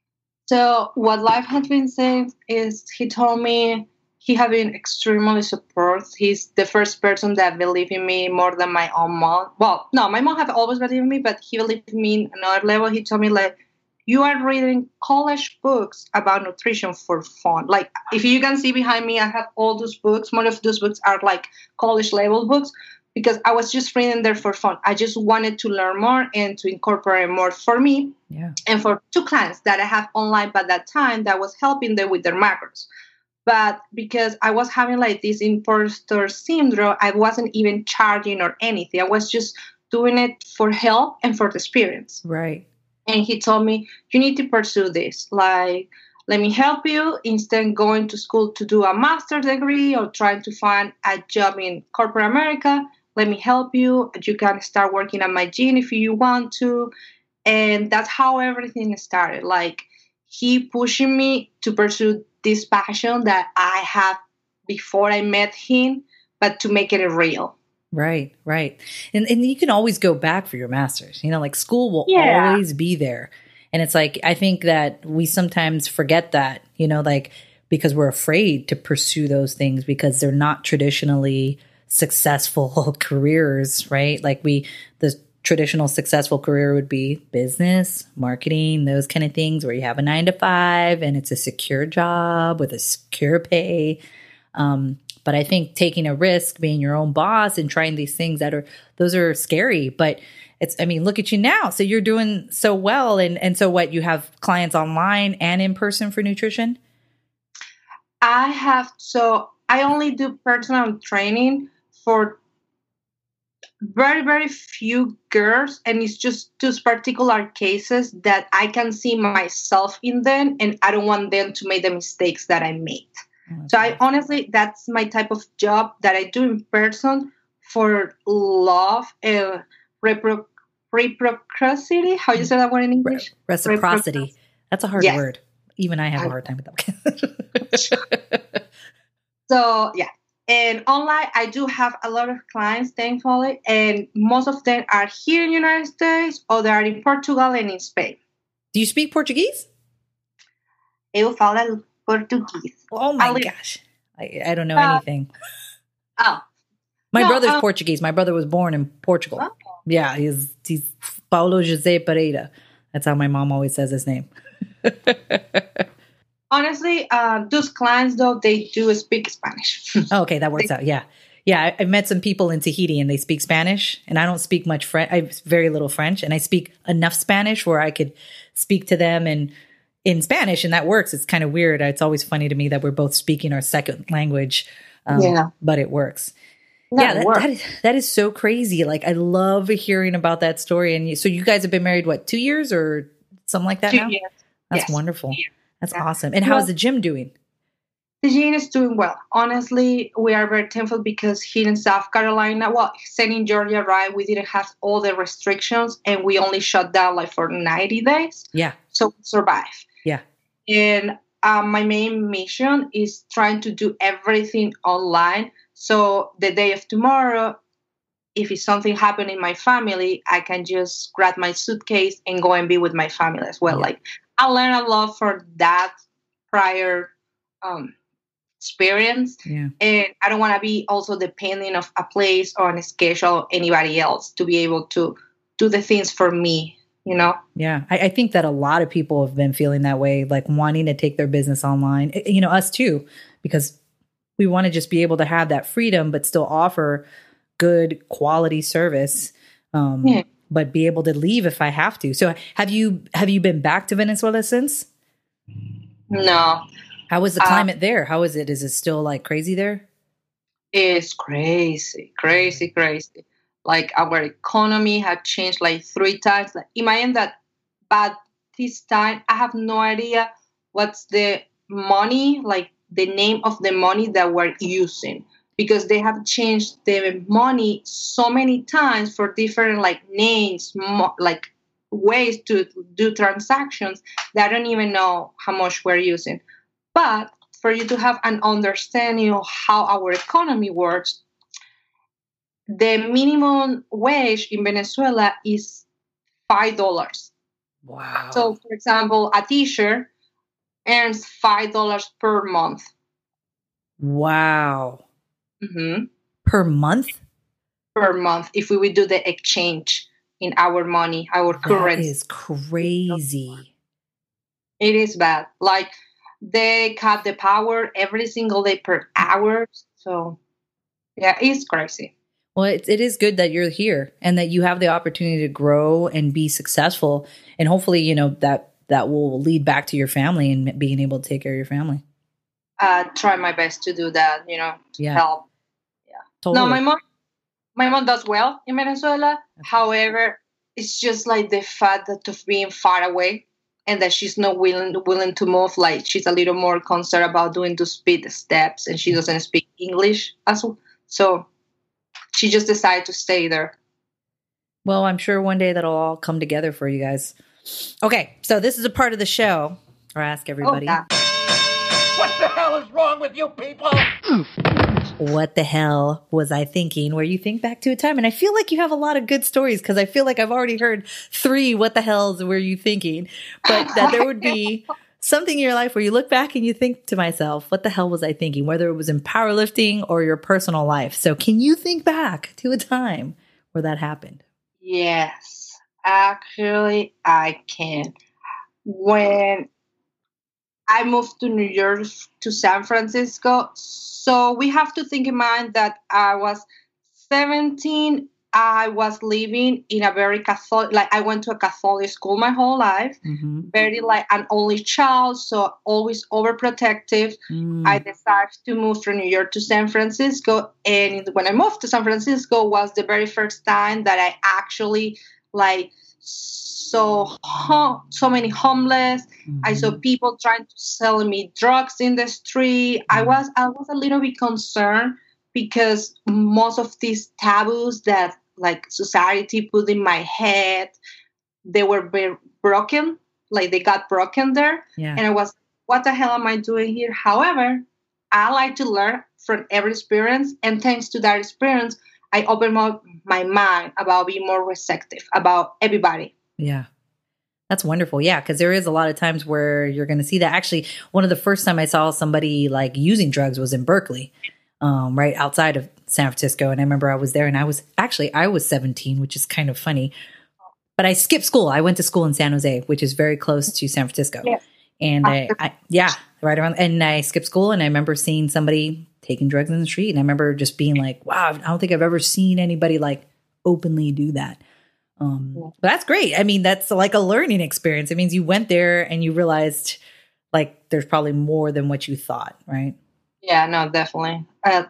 So what life has been saying is he told me he had been extremely supportive. He's the first person that believed in me more than my own mom. Well, no, my mom have always believed in me, but he believed in me in another level. He told me like, you are reading college books about nutrition for fun. Like if you can see behind me, I have all those books. Most of those books are like college level books because I was just reading there for fun. I just wanted to learn more and to incorporate more for me. Yeah. And for two clients that I have online by that time that was helping them with their macros. But because I was having like this imposter syndrome, I wasn't even charging or anything. I was just doing it for help and for the experience. Right. And he told me, you need to pursue this. Like, let me help you instead of going to school to do a master's degree or trying to find a job in corporate America. Let me help you. You can start working at my gym if you want to. And that's how everything started. Like, he pushing me to pursue this passion that I have before I met him, but to make it real. Right, right. And you can always go back for your master's. You know, like school will always be there. And it's like, I think that we sometimes forget that, you know, like because we're afraid to pursue those things because they're not traditionally successful careers, right? Like the traditional successful career would be business, marketing, those kind of things where you have a 9-to-5 and it's a secure job with a secure pay. But I think taking a risk, being your own boss and trying these things those are scary, but look at you now. So you're doing so well. And so what, you have clients online and in person for nutrition? I only do personal training for very, very few girls. And it's just those particular cases that I can see myself in them and I don't want them to make the mistakes that I made. So I honestly, that's my type of job that I do in person for love and reciprocity. How you say that word in English? Reciprocity. That's a hard word. Even I have a hard time with that. So yeah. And online, I do have a lot of clients, thankfully, and most of them are here in the United States or they are in Portugal and in Spain. Do you speak Portuguese? Eu falo Portuguese. Oh my gosh. I don't know anything. My brother's Portuguese. My brother was born in Portugal. Oh. Yeah, he's Paulo José Pereira. That's how my mom always says his name. Honestly, those clients, though, they do speak Spanish. Oh, okay, that works out. Yeah. Yeah, I've met some people in Tahiti and they speak Spanish and I don't speak much French. I have very little French and I speak enough Spanish where I could speak to them and in Spanish, and that works. It's kind of weird. It's always funny to me that we're both speaking our second language, but it works. That is so crazy. Like, I love hearing about that story. And so you guys have been married, 2 years or something like that 2 now? years. That's wonderful. That's awesome. And how's the gym doing? The gym is doing well. Honestly, we are very thankful because here in South Carolina, same in Georgia, right? We didn't have all the restrictions and we only shut down for 90 days. Yeah. So we survived. Yeah. And my main mission is trying to do everything online. So the day of tomorrow, if it's something happened in my family, I can just grab my suitcase and go and be with my family as well. Yeah. Like, I learned a lot for that prior experience. Yeah. And I don't want to be also depending of a place or on a schedule or anybody else to be able to do the things for me. You know? Yeah. I think that a lot of people have been feeling that way, like wanting to take their business online, us too, because we want to just be able to have that freedom, but still offer good quality service, but be able to leave if I have to. So have you been back to Venezuela since? No. How is the climate there? How is it? Is it still like crazy there? It's crazy. Like, our economy had changed 3 times. Like, imagine that, but this time I have no idea what's the money, like the name of the money that we're using, because they have changed the money so many times for different names, ways to do transactions that I don't even know how much we're using. But for you to have an understanding of how our economy works, the minimum wage in Venezuela is $5. Wow. So, for example, a teacher earns $5 per month. Wow. Mm-hmm. Per month? Per month, if we would do the exchange in our money, our currency. That is crazy. It is bad. Like, they cut the power every single day per hour. So, yeah, it's crazy. Well, it is good that you're here and that you have the opportunity to grow and be successful. And hopefully, you know, that will lead back to your family and being able to take care of your family. Try my best to do that, you know, to help. Yeah. Totally. No, my mom does well in Venezuela. Okay. However, it's just like the fact that of being far away and that she's not willing to move. Like, she's a little more concerned about doing the speed steps, and she doesn't speak English as well. So she just decided to stay there. Well, I'm sure one day that'll all come together for you guys. Okay, so this is a part of the show where I ask everybody. What the hell is wrong with you people? What the hell was I thinking? Where you think back to a time. And I feel like you have a lot of good stories because I feel like I've already heard 3 what the hells were you thinking. But that there would be something in your life where you look back and you think to myself, what the hell was I thinking? Whether it was in powerlifting or your personal life. So can you think back to a time where that happened? Yes, actually I can. When I moved to New York, to San Francisco. So we have to think in mind that I was 17. I was living in a very Catholic, like I went to a Catholic school my whole life, very like an only child, so always overprotective. I decided to move from New York to San Francisco. And when I moved to San Francisco was the very first time that I actually like so many homeless. I saw people trying to sell me drugs in the street. I was a little bit concerned because most of these taboos that like society put in my head, they were very broken. Like they got broken there. Yeah. And I was, what the hell am I doing here? However, I like to learn from every experience. And thanks to that experience, I opened my mind about being more receptive about everybody. Yeah. That's wonderful. Yeah. Cause there is a lot of times where you're going to see that. Actually, one of the first time I saw somebody like using drugs was in Berkeley, right outside of San Francisco. And I remember I was there and I was 17, which is kind of funny, but I skipped school. I went to school in San Jose, which is very close to San Francisco. Yes. And I right around, and I skipped school and I remember seeing somebody taking drugs in the street. And I remember just being like, wow, I don't think I've ever seen anybody like openly do that. But that's great. I mean, that's like a learning experience. It means you went there and you realized like there's probably more than what you thought, right? Yeah, no, definitely.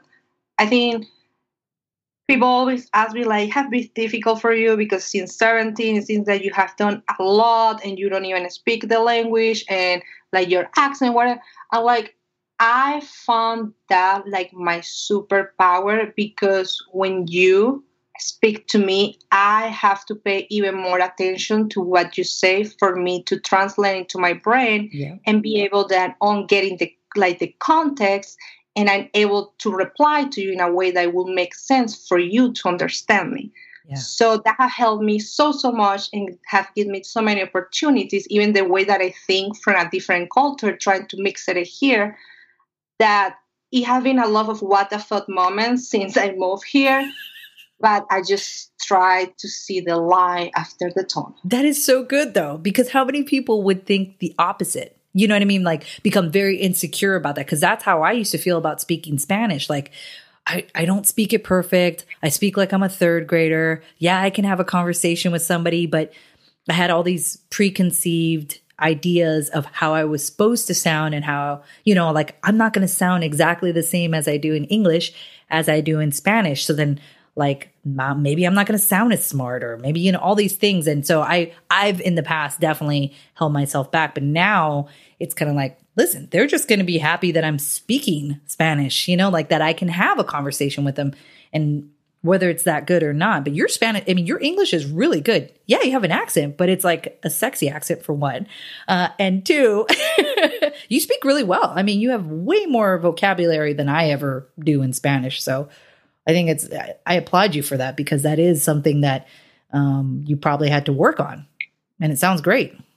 I think people always ask me like, have been difficult for you because since 17, it seems that you have done a lot and you don't even speak the language and like your accent, whatever. I'm like, I found that like my superpower because when you speak to me, I have to pay even more attention to what you say for me to translate into my brain and be able then on getting the context, and I'm able to reply to you in a way that will make sense for you to understand me. Yeah. So that has helped me so much and have given me so many opportunities, even the way that I think from a different culture, trying to mix it here, that it has been a lot of what the fuck moments since I moved here. But I just try to see the light after the tunnel. That is so good, though, because how many people would think the opposite? You know what I mean? Like become very insecure about that. Because that's how I used to feel about speaking Spanish. Like I don't speak it perfect. I speak like I'm a third grader. Yeah, I can have a conversation with somebody, but I had all these preconceived ideas of how I was supposed to sound and how, you know, like I'm not going to sound exactly the same as I do in English as I do in Spanish. So then like maybe I'm not going to sound as smart or maybe, you know, all these things. And so I've in the past definitely held myself back, but now it's kind of like, listen, they're just going to be happy that I'm speaking Spanish, you know, like that I can have a conversation with them and whether it's that good or not. But your Spanish, I mean, your English is really good. Yeah, you have an accent, but it's like a sexy accent for one. And two, you speak really well. I mean, you have way more vocabulary than I ever do in Spanish. So I think I applaud you for that because that is something that you probably had to work on. And it sounds great.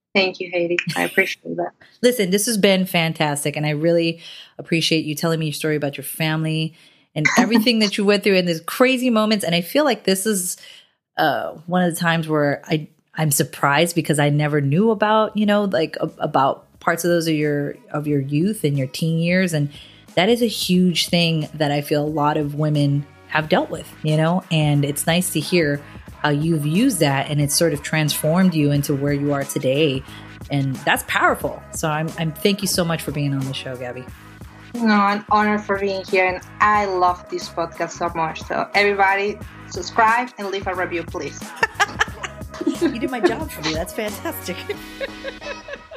Thank you, Heidi. I appreciate that. Listen, this has been fantastic, and I really appreciate you telling me your story about your family and everything that you went through in these crazy moments. And I feel like this is one of the times where I'm surprised because I never knew about, about parts of those of your youth and your teen years. And that is a huge thing that I feel a lot of women have dealt with, and it's nice to hear how you've used that and it's sort of transformed you into where you are today. And that's powerful. So I'm thank you so much for being on the show, Gabby. No, an honor for being here. And I love this podcast so much. So everybody subscribe and leave a review, please. You did my job for me. That's fantastic.